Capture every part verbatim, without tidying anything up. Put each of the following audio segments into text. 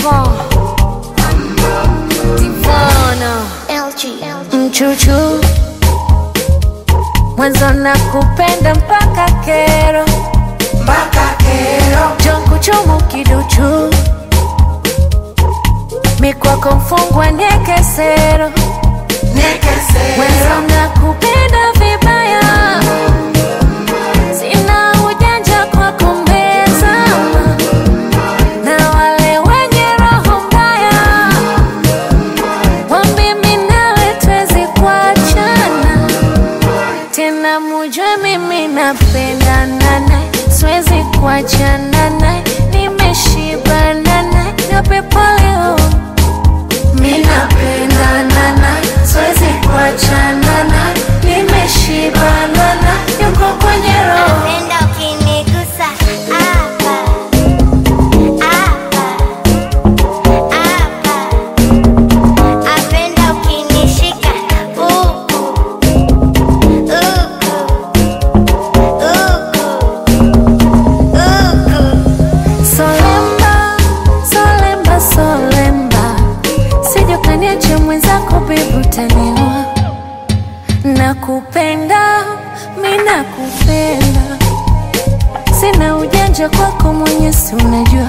Divon Divona L G Mchuchu mwanzo na kupenda mpaka kero, mpaka kero. jongo chomo kiduchu mikwako mfungwa nekesero, Nekesero. mwanzo na kupenda vibaya, sina ujanja kwa kumbeza, na wale wenye roho mbaya wambie mimi nawe tuwezi kuachana tena, mujue mimi napendana naye, siwezi kuachana naye, nimeshibana naye, niwape pole oh. Mimi napendana naye, siwezi kuachana naye, nimeshibana naye, yuko kwenye roho. Napenda ukinigusa hapa hapa hapa, napenda ukinishika huku huku huku huku. Solemba, solemba, solemba, sije ukaniacha mwenzako baby utaniua. Nakupenda, mimi nakupenda, sina ujanja kwako mwenye si unajua.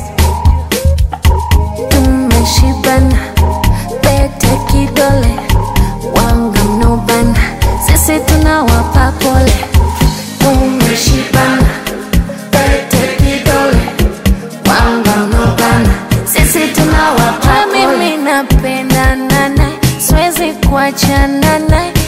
Tumeshibana, pete kidole, wanga mnobana, sisi tunawapa pole. Tumeshibana, pete kidole, wanga mnobana, sisi tunawapa pole. Mimi napendana naye, siwezi kuachana naye,